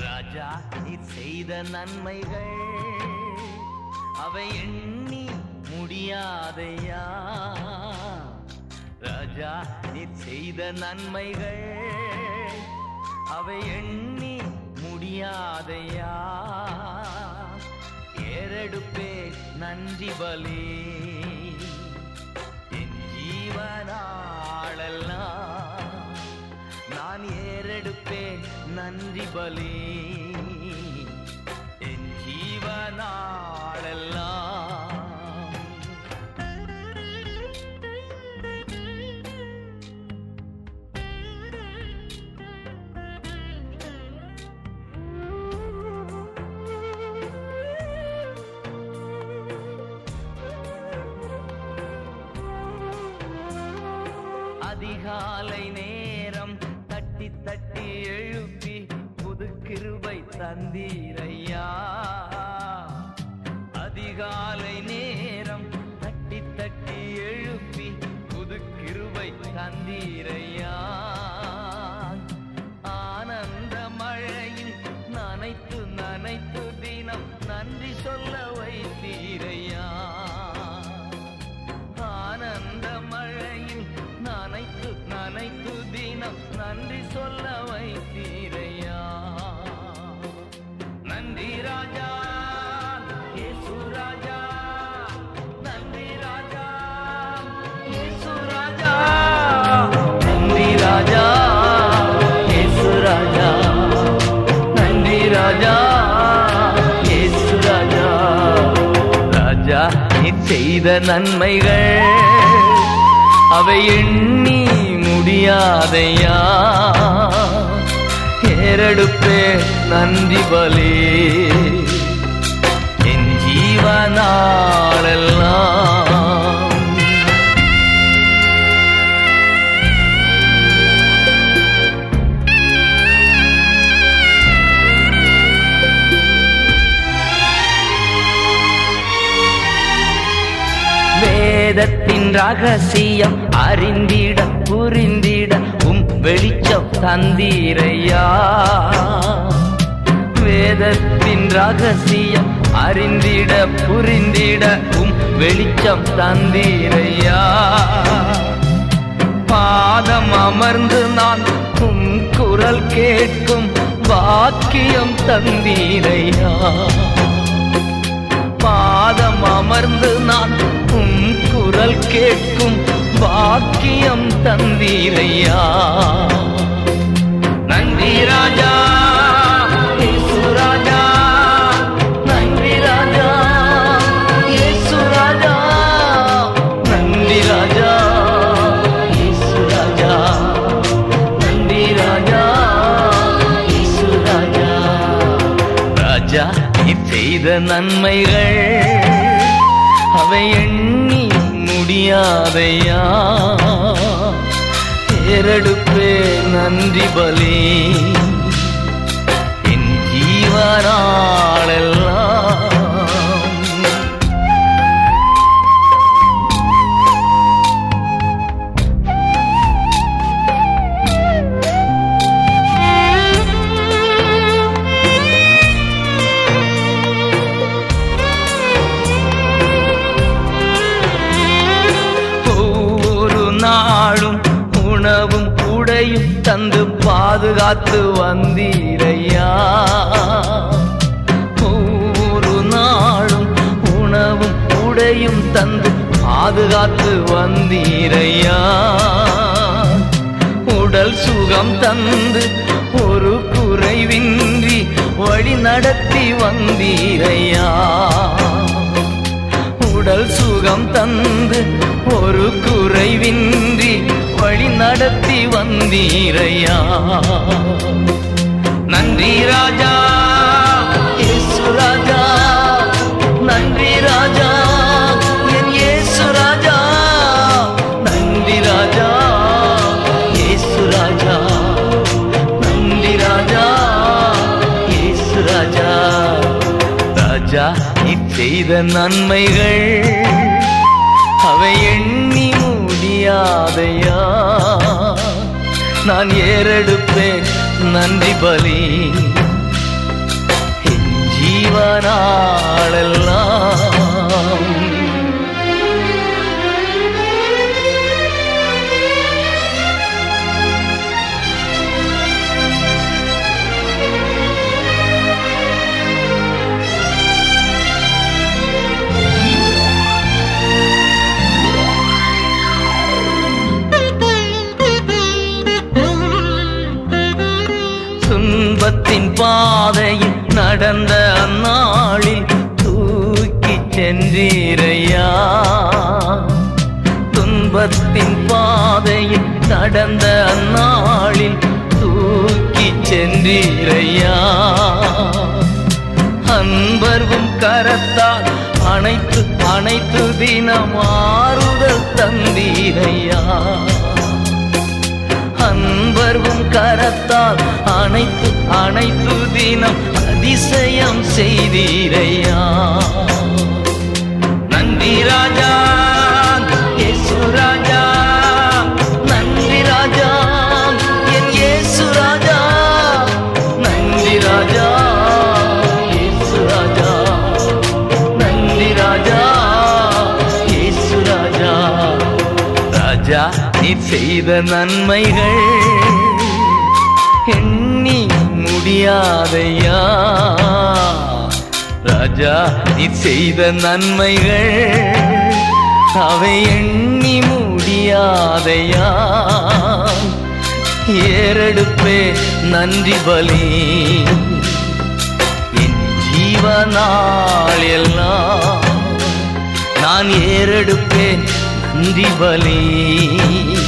ராஜா நீர் செய்த நன்மைகள் அவை எண்ணி முடியாதையா. ராஜா நீர் செய்த நன்மைகள் அவை எண்ணி முடியாதையா. ஏறெடுப்பே நன்றி பலி என் ஜீவனாளெல்லாம் நான் ஏறெடுப்பேன் நன்றி பலி என் ஜீவனாளெல்லாம். அதிகாலை நேரம் தட்டி தட்டி எழுப்பி புது கிருபை தந்தீரையா. அதிகாலை நேரம் தட்டி தட்டி எழுப்பி புது கிருபை தந்தீரையா. ஆனந்த மழையில் நனைத்து நனைத்து தினம் நன்றி சொல்ல வைத்தீரையா. ஆனந்த மழையில் நனைத்து நனைத்து தினம் நன்றி சொல்ல வைத்தீரையா. நன்றி ராஜா இயேசு ராஜா, நன்றி ராஜா இயேசு ராஜா, நன்றி ராஜா இயேசு ராஜா, நன்றி ராஜா இயேசு ராஜா. ராஜா நீர் செய்த நன்மைகள் அவை எண்ணி முடியாதையா. ஏறெடுப்பே நன்றி பலி என் ஜீவனாளெல்லாம். வேதத்தின் ரகசியம் அறிந்திட புரிந்திட வெளிச்சம் தந்தீரையா. வேதத்தின் ரகசியம் அறிந்திட புரிந்திட வெளிச்சம் தந்தீரையா. பாதம் அமர்ந்து நான் குரல் கேட்கும் பாக்கியம் தந்தீரையா. பாதம் அமர்ந்து நான் குரல் கேட்கும் பாக்கியம் தந்தீரையா. நன்றி ராஜா இயேசு ராஜா, நன்றி ராஜா இயேசு ராஜா, நன்றி ராஜா இயேசு ராஜா, நன்றி ராஜா இயேசு ராஜா. ராஜா நீர் செய்த நன்மைகள் அவை எண்ணி முடியாதையா. ஏறெடுப்பே நன்றி பலி என் ஜீவனாளெல்லாம். நாளும் உணவும் உடையும் தந்து பாதுகாத்து வந்தீரையா. ஒவ்வொரு நாளும் உணவும் உடையும் தந்து பாதுகாத்து வந்தீரையா. உடல் சுகம் தந்து ஒரு குறைவின்றி வழி நடத்தி வந்தீரையா. உடல் சுகம் தந்து ஒரு குறைவின்றி வழி நடத்தி வந்தீரையா. நன்றி ராஜா இயேசு ராஜா, நன்றி ராஜா என் இயேசு ராஜா, நன்றி ராஜா இயேசு ராஜா, நன்றி ராஜா இயேசு ராஜா. ராஜா நீர் செய்த நன்மைகள் அவை எண்ணி முடியாதையா. நான் ஏறெடுப்பேன் நன்றி பலி பாவத்தின் பாதையில் நடந்த அந்நாளில் தூக்கி சென்றீரையா. அன்பர்வும் கரத்தால் அனைத்து அனைத்து தினம் ஆறுதல் தந்தீரையா. அன்பர்வும் கரத்தால் அனைத்து அனைத்து தினம் அதிசயம் செய்தீரையா. நன்றி ராஜா இயேசு ராஜா, நன்றி ராஜா என் இயேசு ராஜா, நன்றி ராஜா இயேசு ராஜா, நன்றி ராஜா இயேசு ராஜா. ராஜா நீ செய்த நன்மைகள் எண்ணி முடியாதையா. ராஜா நீ செய்த நன்மைகள் அவை எண்ணி முடியாதையா. ஏறெடுப்பே நன்றி பலி என் ஜீவனாள் எல்லாம் நான் ஏறெடுப்பேன் நன்றி பலி.